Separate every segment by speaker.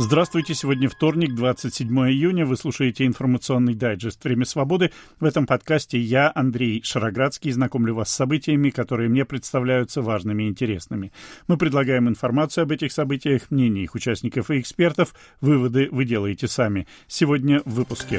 Speaker 1: Здравствуйте, сегодня вторник, 27 июня. Вы слушаете информационный дайджест «Время свободы». В этом подкасте я, Андрей Шароградский, знакомлю вас с событиями, которые мне представляются важными и интересными. Мы предлагаем информацию об этих событиях, мнения их участников и экспертов. Выводы вы делаете сами. Сегодня в выпуске.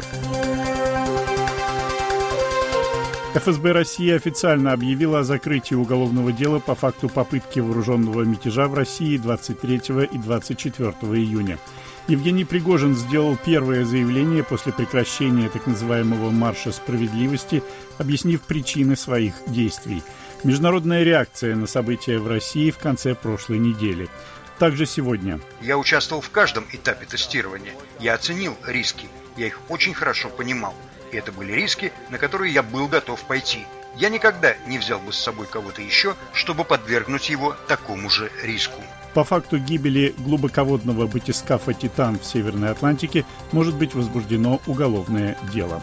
Speaker 1: ФСБ России официально объявила о закрытии уголовного дела по факту попытки вооруженного мятежа в России 23 и 24 июня. Евгений Пригожин сделал первое заявление после прекращения так называемого «марша справедливости», объяснив причины своих действий. Международная реакция на события в России в конце прошлой недели. Также сегодня.
Speaker 2: Я участвовал в каждом этапе тестирования. Я оценил риски. Я их очень хорошо понимал. И это были риски, на которые я был готов пойти. Я никогда не взял бы с собой кого-то еще, чтобы подвергнуть его такому же риску.
Speaker 1: По факту гибели глубоководного батискафа «Титан» в Северной Атлантике может быть возбуждено уголовное дело.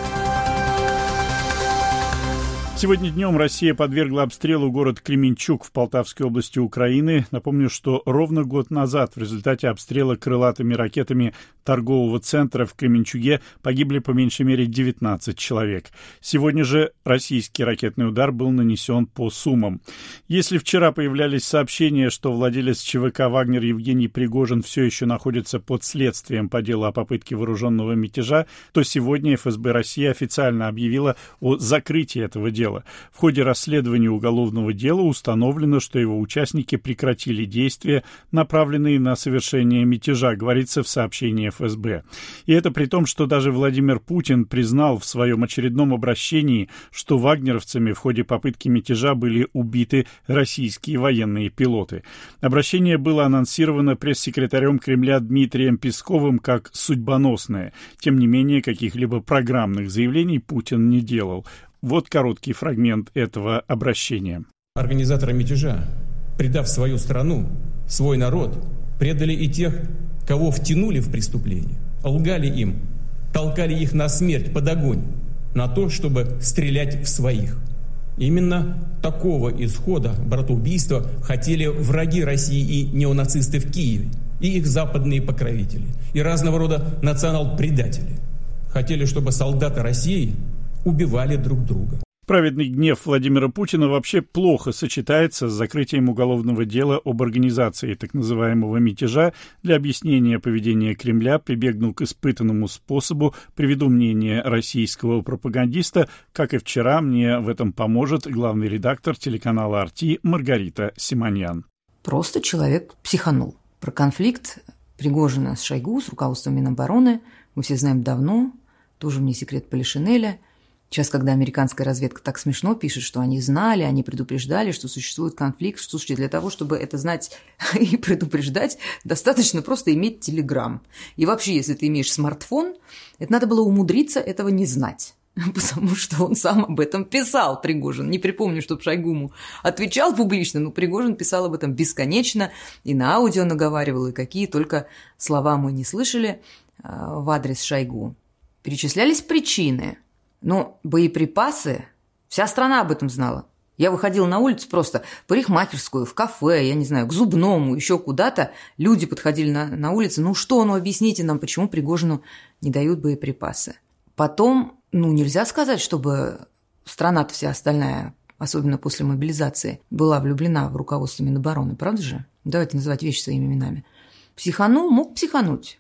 Speaker 1: Сегодня днем Россия подвергла обстрелу город Кременчуг в Полтавской области Украины. Напомню, что ровно год назад в результате обстрела крылатыми ракетами торгового центра в Кременчуге погибли по меньшей мере 19 человек. Сегодня же российский ракетный удар был нанесен по Сумам. Если вчера появлялись сообщения, что владелец ЧВК «Вагнер» Евгений Пригожин все еще находится под следствием по делу о попытке вооруженного мятежа, то сегодня ФСБ России официально объявила о закрытии этого дела. В ходе расследования уголовного дела установлено, что его участники прекратили действия, направленные на совершение мятежа, говорится в сообщении ФСБ. И это при том, что даже Владимир Путин признал в своем очередном обращении, что вагнеровцами в ходе попытки мятежа были убиты российские военные пилоты. Обращение было анонсировано пресс-секретарем Кремля Дмитрием Песковым как судьбоносное. Тем не менее, каких-либо программных заявлений Путин не делал. Вот короткий фрагмент этого обращения.
Speaker 3: Организаторы мятежа, предав свою страну, свой народ, предали и тех, кого втянули в преступление, лгали им, толкали их на смерть под огонь, на то, чтобы стрелять в своих. Именно такого исхода братоубийства хотели враги России и неонацисты в Киеве, и их западные покровители, и разного рода национал-предатели. Хотели, чтобы солдаты России убивали друг друга.
Speaker 1: Праведный гнев Владимира Путина вообще плохо сочетается с закрытием уголовного дела об организации так называемого мятежа. Для объяснения поведения Кремля прибегнул к испытанному способу. Приведу мнение российского пропагандиста. Как и вчера, мне в этом поможет главный редактор телеканала «RT» Маргарита Симоньян.
Speaker 4: Просто человек психанул. Про конфликт Пригожина с Шойгу, с руководством Минобороны, мы все знаем давно. Тоже мне секрет Полишинеля. Сейчас, когда американская разведка так смешно пишет, что они знали, они предупреждали, что существует конфликт. Слушайте, для того, чтобы это знать и предупреждать, достаточно просто иметь телеграм. И вообще, если ты имеешь смартфон, это надо было умудриться этого не знать. Потому что он сам об этом писал, Пригожин. Не припомню, чтобы Шойгу ему отвечал публично, но Пригожин писал об этом бесконечно, и на аудио наговаривал, и какие только слова мы не слышали в адрес Шойгу. Перечислялись причины. Но боеприпасы, вся страна об этом знала. Я выходила на улицу просто в парикмахерскую, в кафе, я не знаю, к зубному, еще куда-то. Люди подходили на улице. Ну что, объясните нам, почему Пригожину не дают боеприпасы. Потом, нельзя сказать, чтобы страна-то вся остальная, особенно после мобилизации, была влюблена в руководство Минобороны, правда же? Давайте называть вещи своими именами. Психанул, мог психануть.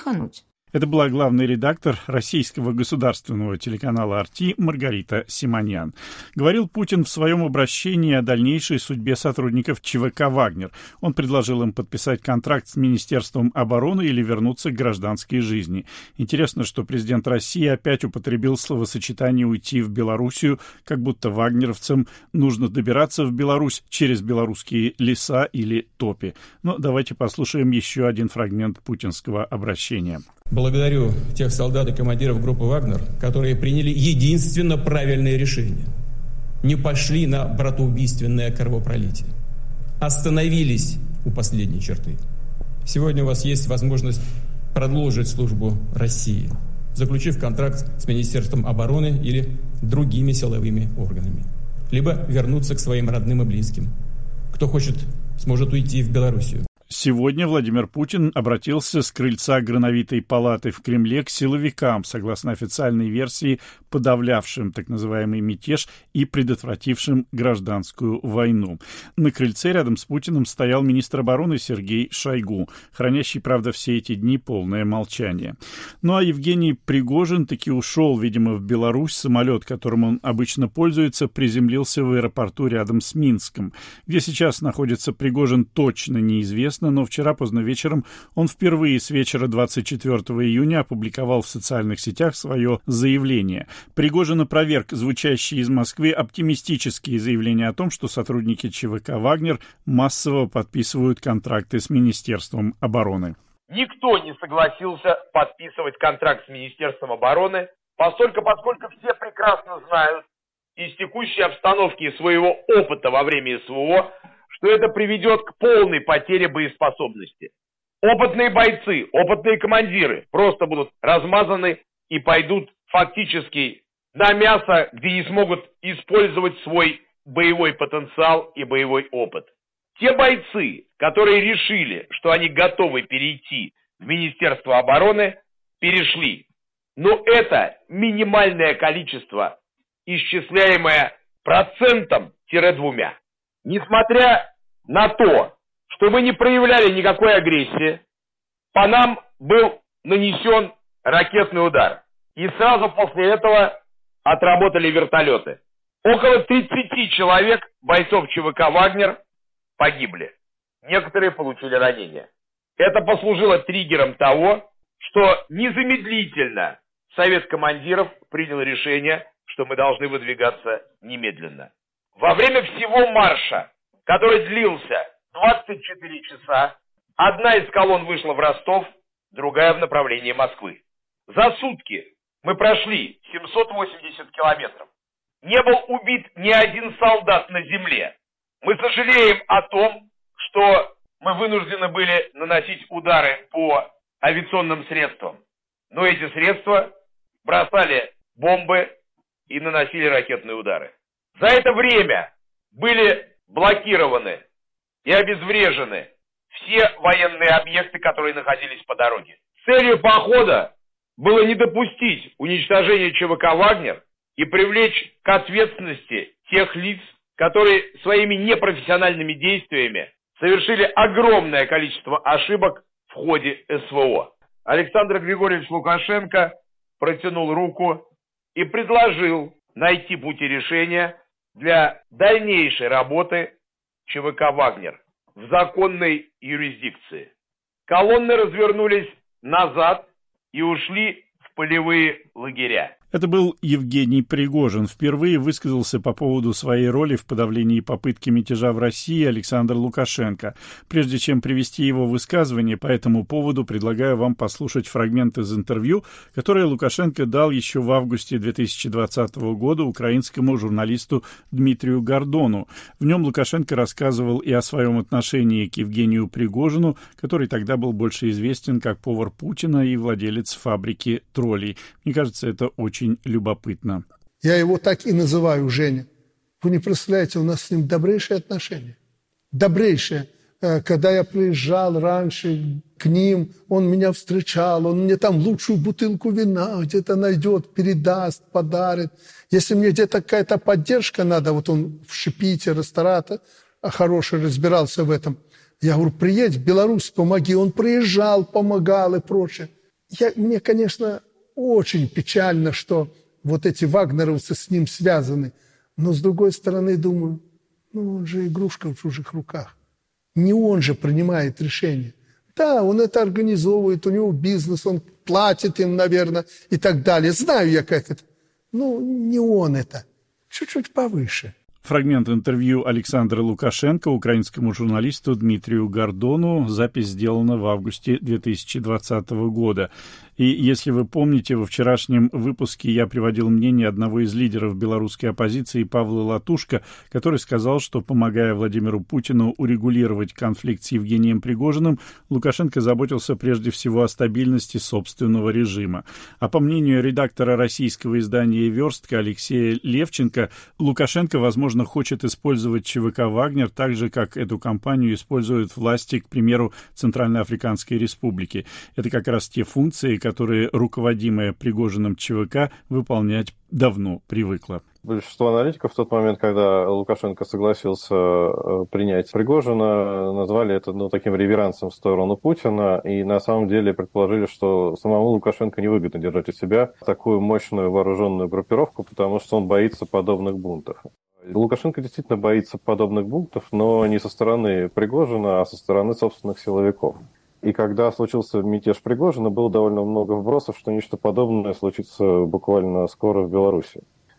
Speaker 1: Это была главный редактор российского государственного телеканала «RT» Маргарита Симоньян. Говорил Путин в своем обращении о дальнейшей судьбе сотрудников ЧВК «Вагнер». Он предложил им подписать контракт с Министерством обороны или вернуться к гражданской жизни. Интересно, что президент России опять употребил словосочетание «уйти в Белоруссию», как будто вагнеровцам нужно добираться в Беларусь через белорусские леса или топи. Но давайте послушаем еще один фрагмент путинского обращения.
Speaker 3: Благодарю тех солдат и командиров группы «Вагнер», которые приняли единственно правильное решение. Не пошли на братоубийственное кровопролитие. Остановились у последней черты. Сегодня у вас есть возможность продолжить службу России, заключив контракт с Министерством обороны или другими силовыми органами. Либо вернуться к своим родным и близким. Кто хочет, сможет уйти в Белоруссию.
Speaker 1: Сегодня Владимир Путин обратился с крыльца Грановитой палаты в Кремле к силовикам, согласно официальной версии, подавлявшим так называемый мятеж и предотвратившим гражданскую войну. На крыльце рядом с Путиным стоял министр обороны Сергей Шойгу, хранящий, правда, все эти дни полное молчание. Ну а Евгений Пригожин таки ушел, видимо, в Беларусь. Самолет, которым он обычно пользуется, приземлился в аэропорту рядом с Минском. Где сейчас находится Пригожин, точно неизвестно, но вчера поздно вечером он впервые с вечера 24 июня опубликовал в социальных сетях свое заявление. Пригожин опроверг звучащие из Москвы оптимистические заявления о том, что сотрудники ЧВК «Вагнер» массово подписывают контракты с Министерством обороны.
Speaker 5: Никто не согласился подписывать контракт с Министерством обороны, поскольку все прекрасно знают из текущей обстановки и своего опыта во время СВО, что это приведет к полной потере боеспособности. Опытные бойцы, опытные командиры просто будут размазаны и пойдут фактически на мясо, где не смогут использовать свой боевой потенциал и боевой опыт. Те бойцы, которые решили, что они готовы перейти в Министерство обороны, перешли. Но это минимальное количество, исчисляемое 1%-2%. Несмотря на то, что мы не проявляли никакой агрессии, по нам был нанесен ракетный удар. И сразу после этого отработали вертолеты. Около 30 человек, бойцов ЧВК «Вагнер», погибли. Некоторые получили ранения. Это послужило триггером того, что незамедлительно Совет командиров принял решение, что мы должны выдвигаться немедленно. Во время всего марша, который длился 24 часа, одна из колонн вышла в Ростов, другая в направлении Москвы. За сутки мы прошли 780 километров. Не был убит ни один солдат на земле. Мы сожалеем о том, что мы вынуждены были наносить удары по авиационным средствам. Но эти средства бросали бомбы и наносили ракетные удары. За это время были блокированы и обезврежены все военные объекты, которые находились по дороге. Целью похода было не допустить уничтожения ЧВК «Вагнер» и привлечь к ответственности тех лиц, которые своими непрофессиональными действиями совершили огромное количество ошибок в ходе СВО. Александр Григорьевич Лукашенко протянул руку и предложил найти пути решения для дальнейшей работы ЧВК «Вагнер» в законной юрисдикции. Колонны развернулись назад и ушли в полевые лагеря.
Speaker 1: Это был Евгений Пригожин. Впервые высказался по поводу своей роли в подавлении попытки мятежа в России Александр Лукашенко. Прежде чем привести его высказывание по этому поводу, предлагаю вам послушать фрагмент из интервью, которое Лукашенко дал еще в августе 2020 года украинскому журналисту Дмитрию Гордону. В нем Лукашенко рассказывал и о своем отношении к Евгению Пригожину, который тогда был больше известен как повар Путина и владелец фабрики троллей. Мне кажется, это очень любопытно.
Speaker 6: Я его так и называю, Женя. Вы не представляете, у нас с ним добрейшие отношения. Добрейшие. Когда я приезжал раньше к ним, он меня встречал, он мне там лучшую бутылку вина где-то найдет, передаст, подарит. Если мне где-то какая-то поддержка надо, вот он в Шипите, ресторатор, хороший, разбирался в этом. Я говорю, приедь в Беларусь, помоги. Он приезжал, помогал и прочее. Мне, конечно, очень печально, что вот эти вагнеровцы с ним связаны. Но, с другой стороны, думаю, он же игрушка в чужих руках. Не он же принимает решения. Да, он это организовывает, у него бизнес, он платит им, наверное, и так далее. Знаю я, как это. Но не он это. Чуть-чуть повыше.
Speaker 1: Фрагмент интервью Александра Лукашенко украинскому журналисту Дмитрию Гордону. Запись сделана в августе 2020 года. И если вы помните, во вчерашнем выпуске я приводил мнение одного из лидеров белорусской оппозиции Павла Латушко, который сказал, что, помогая Владимиру Путину урегулировать конфликт с Евгением Пригожиным, Лукашенко заботился прежде всего о стабильности собственного режима. А по мнению редактора российского издания «Верстка» Алексея Левченко, Лукашенко, возможно, хочет использовать ЧВК «Вагнер» так же, как эту кампанию используют власти, к примеру, Центральноафриканской Республики. Это как раз те функции, которые руководимая Пригожиным ЧВК выполнять давно привыкла.
Speaker 7: Большинство аналитиков в тот момент, когда Лукашенко согласился принять Пригожина, назвали это таким реверансом в сторону Путина, и на самом деле предположили, что самому Лукашенко невыгодно держать у себя такую мощную вооруженную группировку, потому что он боится подобных бунтов. Лукашенко действительно боится подобных бунтов, но не со стороны Пригожина, а со стороны собственных силовиков. И когда случился мятеж Пригожина, было довольно много вбросов, что нечто подобное случится буквально скоро в Беларуси.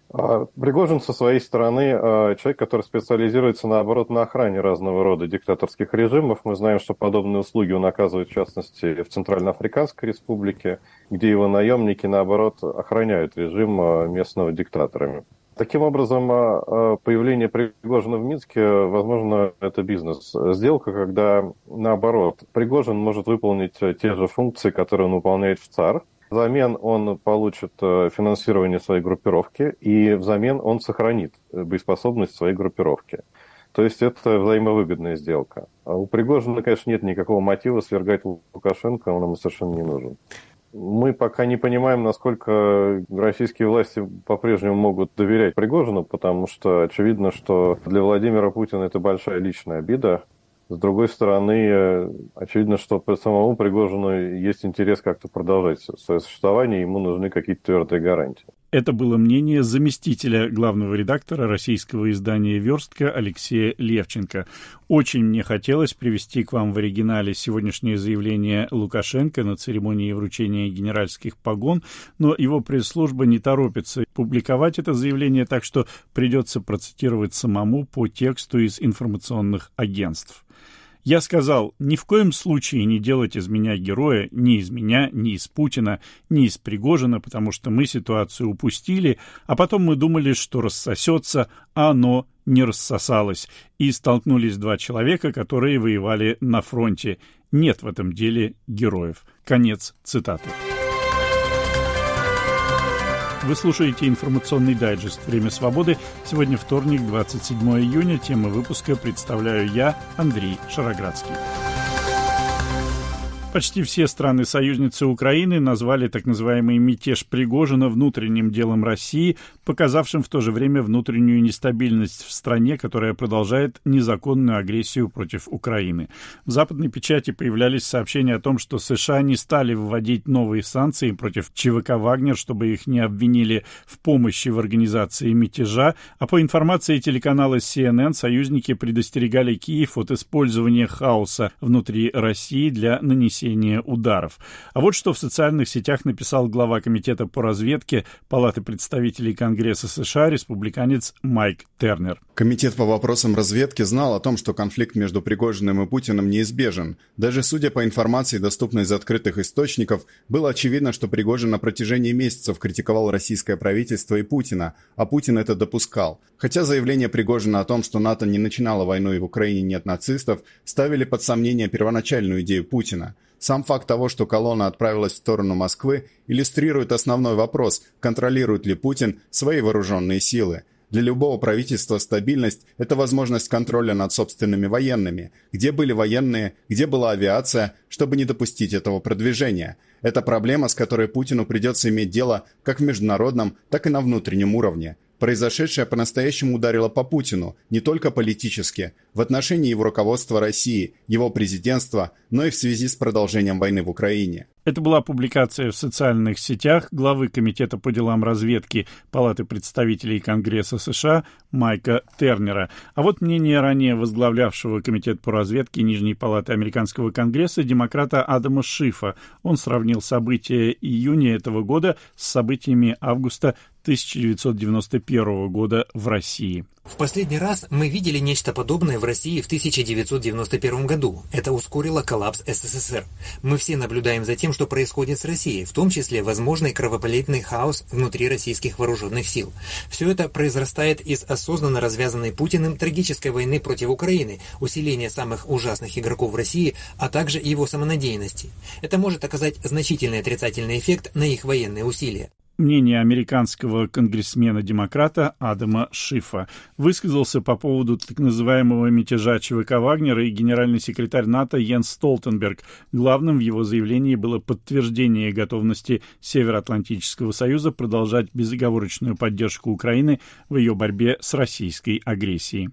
Speaker 7: А Пригожин со своей стороны человек, который специализируется, наоборот, на охране разного рода диктаторских режимов. Мы знаем, что подобные услуги он оказывает, в частности, в Центральноафриканской Республике, где его наемники, наоборот, охраняют режим местного диктаторами. Таким образом, появление Пригожина в Минске, возможно, это бизнес-сделка, когда, наоборот, Пригожин может выполнить те же функции, которые он выполняет в ЦАР. Взамен он получит финансирование своей группировки, и взамен он сохранит боеспособность своей группировки. То есть это взаимовыгодная сделка. А у Пригожина, конечно, нет никакого мотива свергать Лукашенко, он ему совершенно не нужен. Мы пока не понимаем, насколько российские власти по-прежнему могут доверять Пригожину, потому что очевидно, что для Владимира Путина это большая личная обида. С другой стороны, очевидно, что по самому Пригожину есть интерес как-то продолжать свое существование, ему нужны какие-то твердые гарантии.
Speaker 1: Это было мнение заместителя главного редактора российского издания «Верстка» Алексея Левченко. Очень мне хотелось привести к вам в оригинале сегодняшнее заявление Лукашенко на церемонии вручения генеральских погон, но его пресс-служба не торопится публиковать это заявление, так что придется процитировать самому по тексту из информационных агентств. Я сказал, ни в коем случае не делать из меня героя, ни из меня, ни из Путина, ни из Пригожина, потому что мы ситуацию упустили, а потом мы думали, что рассосется, а оно не рассосалось. И столкнулись два человека, которые воевали на фронте. Нет в этом деле героев. Конец цитаты. Вы слушаете информационный дайджест «Время свободы». Сегодня вторник, 27 июня. Тему выпуска представляю я, Андрей Шароградский. Почти все страны-союзницы Украины назвали так называемый мятеж Пригожина внутренним делом России, показавшим в то же время внутреннюю нестабильность в стране, которая продолжает незаконную агрессию против Украины. В западной печати появлялись сообщения о том, что США не стали вводить новые санкции против ЧВК «Вагнер», чтобы их не обвинили в помощи в организации мятежа, а по информации телеканала CNN союзники предостерегали Киев от использования хаоса внутри России для нанесения ударов. А вот что в социальных сетях написал глава Комитета по разведке Палаты представителей Конгресса США республиканец Майк Тернер.
Speaker 8: Комитет по вопросам разведки знал о том, что конфликт между Пригожиным и Путиным неизбежен. Даже судя по информации, доступной из открытых источников, было очевидно, что Пригожин на протяжении месяцев критиковал российское правительство и Путина, а Путин это допускал. Хотя заявление Пригожина о том, что НАТО не начинало войну и в Украине нет нацистов, ставили под сомнение первоначальную идею Путина. Сам факт того, что колонна отправилась в сторону Москвы, иллюстрирует основной вопрос, контролирует ли Путин свои вооруженные силы. Для любого правительства стабильность – это возможность контроля над собственными военными. Где были военные, где была авиация, чтобы не допустить этого продвижения. Это проблема, с которой Путину придется иметь дело как в международном, так и на внутреннем уровне. Произошедшее по-настоящему ударило по Путину, не только политически, в отношении его руководства России, его президентства, но и в связи с продолжением войны в Украине.
Speaker 1: Это была публикация в социальных сетях главы Комитета по делам разведки Палаты представителей Конгресса США Майка Тернера. А вот мнение ранее возглавлявшего Комитет по разведке Нижней Палаты Американского Конгресса демократа Адама Шифа. Он сравнил события июня этого года с событиями августа 1991 года в России.
Speaker 9: В последний раз мы видели нечто подобное в России в 1991 году. Это ускорило коллапс СССР. Мы все наблюдаем за тем, что происходит с Россией, в том числе возможный кровопролитный хаос внутри российских вооруженных сил. Все это произрастает из осознанно развязанной Путиным трагической войны против Украины, усиления самых ужасных игроков в России, а также его самонадеянности. Это может оказать значительный отрицательный эффект на их военные усилия.
Speaker 1: Мнение американского конгрессмена-демократа Адама Шифа высказался по поводу так называемого мятежа ЧВК Вагнера и генеральный секретарь НАТО Йенс Столтенберг. Главным в его заявлении было подтверждение готовности Североатлантического союза продолжать безоговорочную поддержку Украины в ее борьбе с российской агрессией.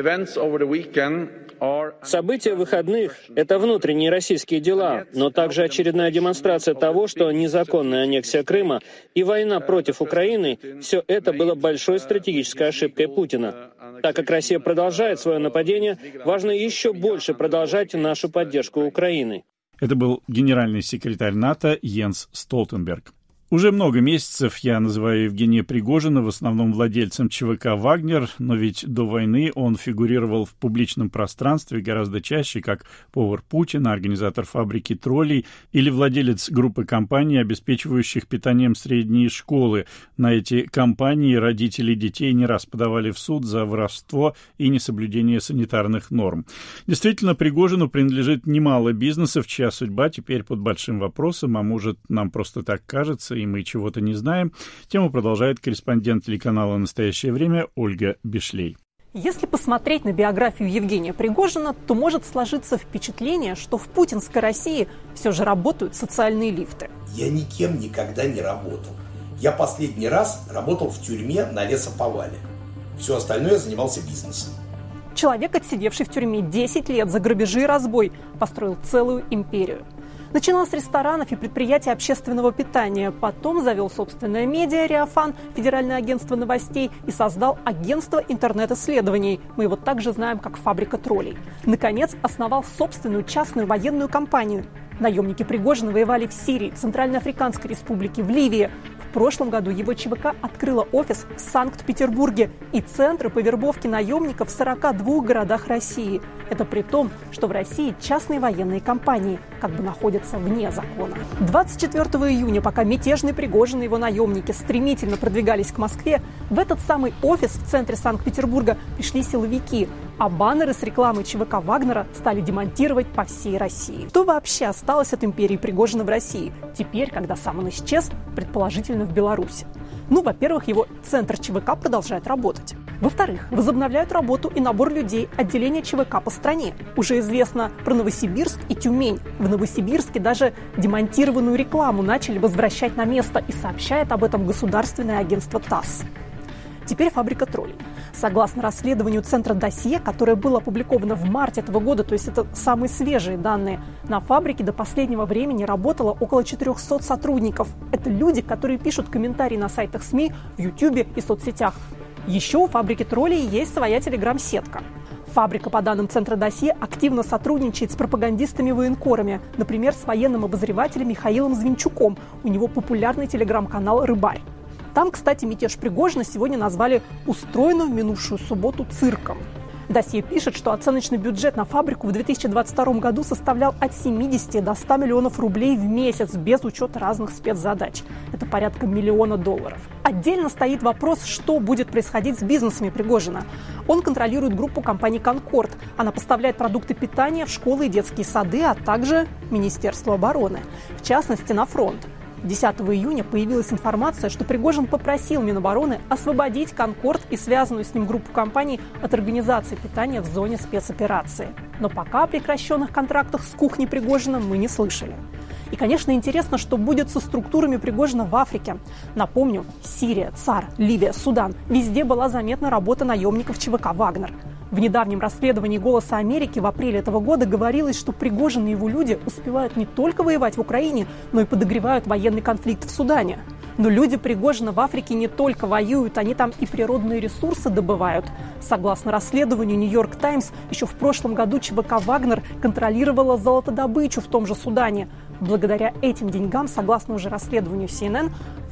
Speaker 10: События выходных – это внутренние российские дела, но также очередная демонстрация того, что незаконная аннексия Крыма и война против Украины – все это было большой стратегической ошибкой Путина. Так как Россия продолжает свое нападение, важно еще больше продолжать нашу поддержку Украины.
Speaker 1: Это был генеральный секретарь НАТО Йенс Столтенберг. Уже много месяцев я называю Евгения Пригожина в основном владельцем ЧВК «Вагнер», но ведь до войны он фигурировал в публичном пространстве гораздо чаще как повар Путина, организатор фабрики троллей или владелец группы компаний, обеспечивающих питанием средние школы. На эти компании родители детей не раз подавали в суд за воровство и несоблюдение санитарных норм. Действительно, Пригожину принадлежит немало бизнесов, чья судьба теперь под большим вопросом, а может, нам просто так кажется, и мы чего-то не знаем. Тему продолжает корреспондент телеканала «Настоящее время» Ольга Бишлей.
Speaker 11: Если посмотреть на биографию Евгения Пригожина, то может сложиться впечатление, что в путинской России все же работают социальные лифты.
Speaker 12: Я никем никогда не работал. Я последний раз работал в тюрьме на лесоповале. Все остальное я занимался бизнесом.
Speaker 11: Человек, отсидевший в тюрьме 10 лет за грабежи и разбой, построил целую империю. Начинал с ресторанов и предприятий общественного питания, потом завел собственное медиа «Реофан», Федеральное агентство новостей и создал агентство интернет-исследований. Мы его также знаем как «Фабрика троллей». Наконец, основал собственную частную военную компанию. Наемники Пригожина воевали в Сирии, Центральноафриканской Республике, в Ливии. В прошлом году его ЧВК открыла офис в Санкт-Петербурге и центры по вербовке наемников в 42 городах России. Это при том, что в России частные военные компании как бы находятся вне закона. 24 июня, пока мятежный Пригожин и его наемники стремительно продвигались к Москве, в этот самый офис в центре Санкт-Петербурга пришли силовики, а баннеры с рекламой ЧВК Вагнера стали демонтировать по всей России. Что вообще осталось от империи Пригожина в России, теперь, когда сам он исчез, предположительно в Беларуси? Ну, во-первых, его центр ЧВК продолжает работать. Во-вторых, возобновляют работу и набор людей отделения ЧВК по стране. Уже известно про Новосибирск и Тюмень. В Новосибирске даже демонтированную рекламу начали возвращать на место, и сообщает об этом государственное агентство ТАСС. Теперь фабрика троллей. Согласно расследованию Центра Досье, которое было опубликовано в марте этого года, то есть это самые свежие данные, на фабрике до последнего времени работало около 400 сотрудников. Это люди, которые пишут комментарии на сайтах СМИ, в Ютубе и соцсетях. Еще у фабрики троллей есть своя телеграм-сетка. Фабрика, по данным Центра Досье, активно сотрудничает с пропагандистами-военкорами, например, с военным обозревателем Михаилом Звинчуком. У него популярный телеграм-канал «Рыбарь». Там, кстати, мятеж Пригожина сегодня назвали устроенным в минувшую субботу цирком. Досье пишет, что оценочный бюджет на фабрику в 2022 году составлял от 70 до 100 миллионов рублей в месяц, без учета разных спецзадач. Это порядка $1 миллиона. Отдельно стоит вопрос, что будет происходить с бизнесами Пригожина. Он контролирует группу компаний «Конкорд». Она поставляет продукты питания в школы и детские сады, а также Министерство обороны, в частности, на фронт. 10 июня появилась информация, что Пригожин попросил Минобороны освободить «Конкорд» и связанную с ним группу компаний от организации питания в зоне спецоперации. Но пока о прекращенных контрактах с кухней Пригожина мы не слышали. И, конечно, интересно, что будет со структурами Пригожина в Африке. Напомню, Сирия, ЦАР, Ливия, Судан – везде была заметна работа наемников ЧВК «Вагнер». В недавнем расследовании «Голоса Америки» в апреле этого года говорилось, что Пригожин и его люди успевают не только воевать в Украине, но и подогревают военный конфликт в Судане. Но люди Пригожина в Африке не только воюют, они там и природные ресурсы добывают. Согласно расследованию «Нью-Йорк Таймс», еще в прошлом году ЧВК «Вагнер» контролировала золотодобычу в том же Судане. Благодаря этим деньгам, согласно уже расследованию CNN,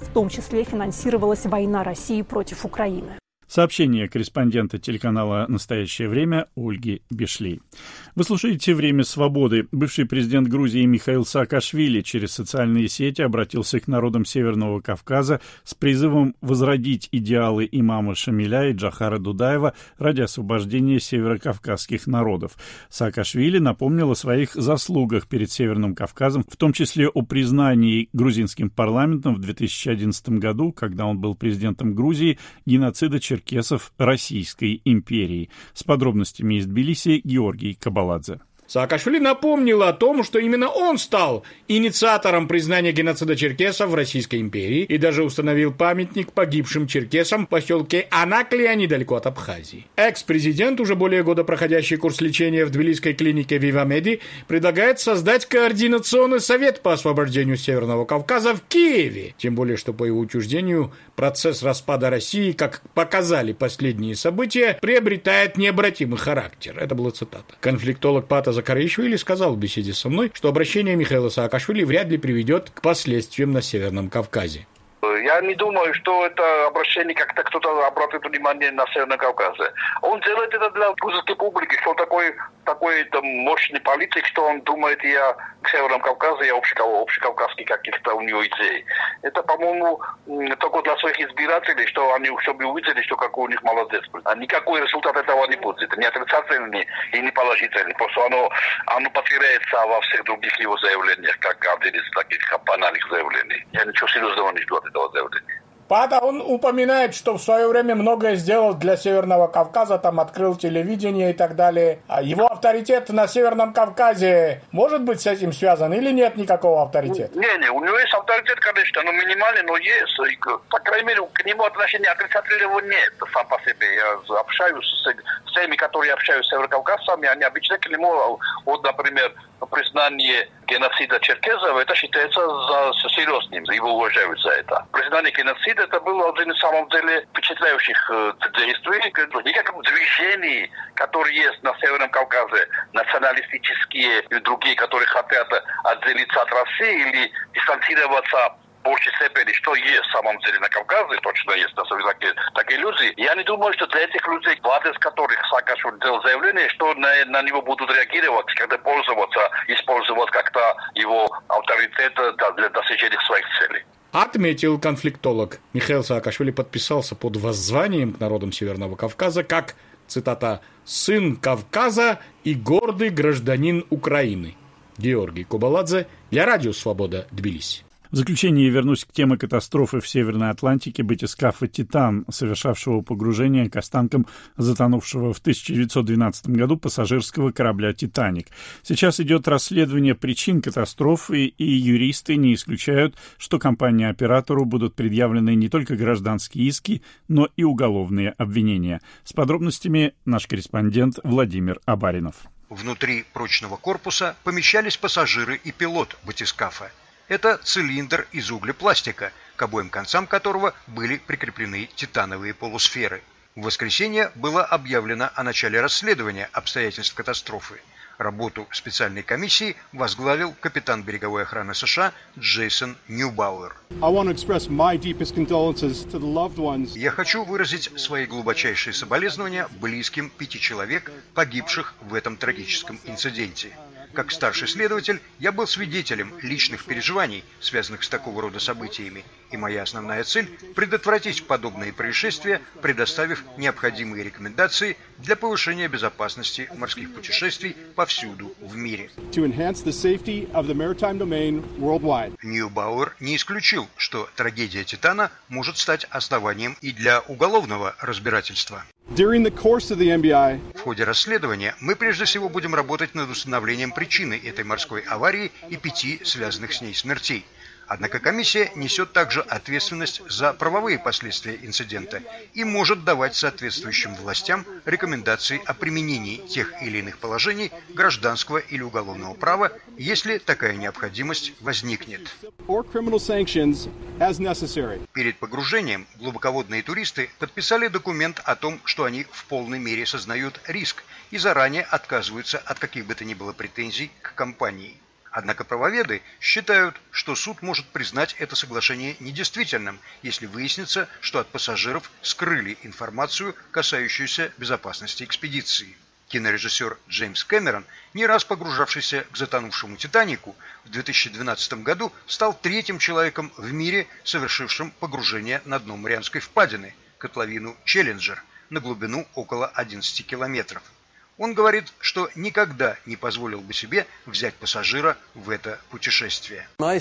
Speaker 11: в том числе финансировалась война России против Украины.
Speaker 1: Сообщение корреспондента телеканала «Настоящее время» Ольги Бешли. Вы слушаете «Время свободы». Бывший президент Грузии Михаил Саакашвили через социальные сети обратился к народам Северного Кавказа с призывом возродить идеалы имама Шамиля и Джохара Дудаева ради освобождения северокавказских народов. Саакашвили напомнил о своих заслугах перед Северным Кавказом, в том числе о признании грузинским парламентом в 2011 году, когда он был президентом Грузии, геноцида черкесов Российской империи. С подробностями из Тбилиси Георгий Кабаладзе.
Speaker 13: Саакашвили напомнил о том, что именно он стал инициатором признания геноцида черкесов в Российской империи и даже установил памятник погибшим черкесам в поселке Анаклия недалеко от Абхазии. Экс-президент, уже более года проходящий курс лечения в тбилисской клинике Вивамеди, предлагает создать координационный совет по освобождению Северного Кавказа в Киеве. Тем более, что по его утверждению процесс распада России, как показали последние события, приобретает необратимый характер. Это была цитата. Конфликтолог Пата Закаришвили сказал в беседе со мной, что обращение Михаила Саакашвили вряд ли приведет к последствиям на Северном Кавказе.
Speaker 14: Я не думаю, что это обращение как-то кто-то обратит внимание на Северном Кавказе. Он делает это для грузинской публики, что такой там мощный политик, что он думает, я к Северному Кавказу, я общекавказский каких-то у него идей. Это, по-моему, только для своих избирателей, что они чтобы увидели, что какой у них молодец. А никакой результат этого не будет. Не отрицательный и не положительный. Просто оно потеряется во всех других его заявлениях, как один из таких банальных заявлений. Я ничего серьезного не жду от этого заявления.
Speaker 13: Пата, он упоминает, что в свое время многое сделал для Северного Кавказа, там открыл телевидение и так далее. А его авторитет на Северном Кавказе может быть с этим связан или нет никакого авторитета?
Speaker 14: Не, у него есть авторитет, конечно, но минимальный, но есть. И, по крайней мере, к нему отношения отрицательного нет сам по себе. Я общаюсь с теми, которые общаются с северокавказцами, они обычно к нему, вот, например, признание геноцида черкесов, это считается за серьезным, его уважают за это. Признание геноцида это было один из самом деле впечатляющих действий. Никаких движений, которые есть на Северном Кавказе, националистические и другие, которые хотят отделиться от России или дистанцироваться в большей степени, что есть в самом деле на Кавказе, точно есть такие люди. Я не думаю, что для этих людей, в адрес которых Саакашвили делал заявление, что на него будут реагировать, когда использовать как-то его авторитет для достижения своих целей.
Speaker 13: Отметил конфликтолог. Михаил Саакашвили подписался под воззванием к народам Северного Кавказа как, цитата, «сын Кавказа и гордый гражданин Украины». Георгий Кабаладзе для Радио Свобода, Тбилиси.
Speaker 1: В заключение вернусь к теме катастрофы в Северной Атлантике батискафа «Титан», совершавшего погружение к останкам затонувшего в 1912 году пассажирского корабля «Титаник». Сейчас идет расследование причин катастрофы, и юристы не исключают, что компании-оператору будут предъявлены не только гражданские иски, но и уголовные обвинения. С подробностями наш корреспондент Владимир Абаринов.
Speaker 2: Внутри прочного корпуса помещались пассажиры и пилот батискафа. Это цилиндр из углепластика, к обоим концам которого были прикреплены титановые полусферы. В воскресенье было объявлено о начале расследования обстоятельств катастрофы. Работу специальной комиссии возглавил капитан береговой охраны США Джейсон Ньюбауэр. Я хочу выразить свои глубочайшие соболезнования близким 5 человек, погибших в этом трагическом инциденте. Как старший следователь, я был свидетелем личных переживаний, связанных с такого рода событиями, и моя основная цель – предотвратить подобные происшествия, предоставив необходимые рекомендации для повышения безопасности морских путешествий повсюду в мире. Ньюбауэр не исключил, что трагедия «Титана» может стать основанием и для уголовного разбирательства. В ходе расследования мы прежде всего будем работать над установлением причины этой морской аварии и 5 связанных с ней смертей. Однако комиссия несет также ответственность за правовые последствия инцидента и может давать соответствующим властям рекомендации о применении тех или иных положений гражданского или уголовного права, если такая необходимость возникнет. Перед погружением глубоководные туристы подписали документ о том, что они в полной мере сознают риск и заранее отказываются от каких бы то ни было претензий к компании. Однако правоведы считают, что суд может признать это соглашение недействительным, если выяснится, что от пассажиров скрыли информацию, касающуюся безопасности экспедиции. Кинорежиссер Джеймс Кэмерон, не раз погружавшийся к затонувшему «Титанику», в 2012 году стал третьим человеком в мире, совершившим погружение на дно Марианской впадины, котловину Челленджер, на глубину около 11 километров. Он говорит, что никогда не позволил бы себе взять пассажира в это путешествие. Моя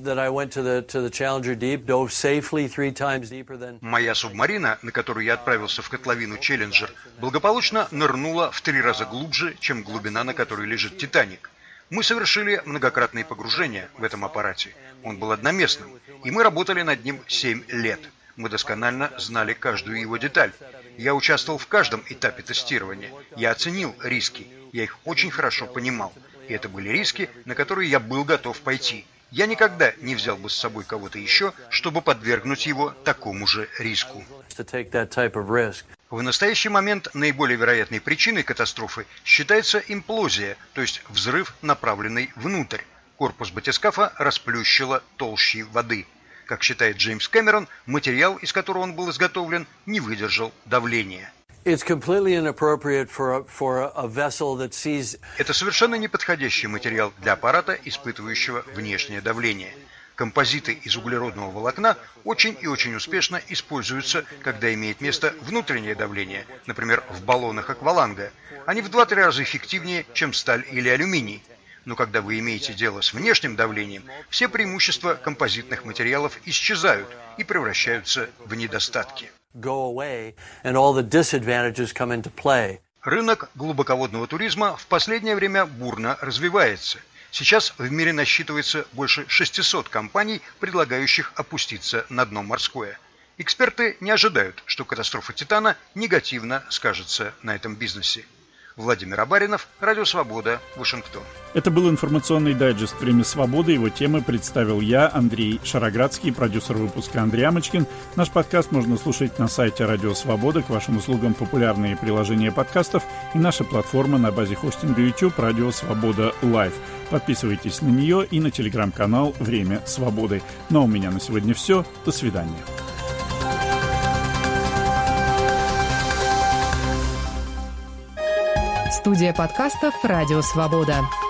Speaker 2: субмарина, на которую я отправился в котловину Челленджер, благополучно нырнула в 3 раза глубже, чем глубина, на которой лежит «Титаник». Мы совершили многократные погружения в этом аппарате. Он был одноместным, и мы работали над ним 7 лет. Мы досконально знали каждую его деталь. Я участвовал в каждом этапе тестирования. Я оценил риски. Я их очень хорошо понимал. И это были риски, на которые я был готов пойти. Я никогда не взял бы с собой кого-то еще, чтобы подвергнуть его такому же риску. В настоящий момент наиболее вероятной причиной катастрофы считается имплозия, то есть взрыв, направленный внутрь. Корпус батискафа расплющило толщей воды. Как считает Джеймс Кэмерон, материал, из которого он был изготовлен, не выдержал давления. Это совершенно неподходящий материал для аппарата, испытывающего внешнее давление. Композиты из углеродного волокна очень и очень успешно используются, когда имеет место внутреннее давление, например, в баллонах акваланга. Они в 2-3 раза эффективнее, чем сталь или алюминий. Но когда вы имеете дело с внешним давлением, все преимущества композитных материалов исчезают и превращаются в недостатки. Рынок глубоководного туризма в последнее время бурно развивается. Сейчас в мире насчитывается больше 600 компаний, предлагающих опуститься на дно морское. Эксперты не ожидают, что катастрофа «Титана» негативно скажется на этом бизнесе. Владимир Абаринов, Радио Свобода, Вашингтон.
Speaker 1: Это был информационный дайджест «Время свободы». Его темы представил я, Андрей Шароградский, продюсер выпуска Андрей Амочкин. Наш подкаст можно слушать на сайте Радио Свобода. К вашим услугам популярные приложения подкастов и наша платформа на базе хостинга YouTube «Радио Свобода Лайв». Подписывайтесь на нее и на телеграм-канал «Время свободы». Ну а у меня на сегодня все. До свидания.
Speaker 15: Студия подкастов «Радио Свобода».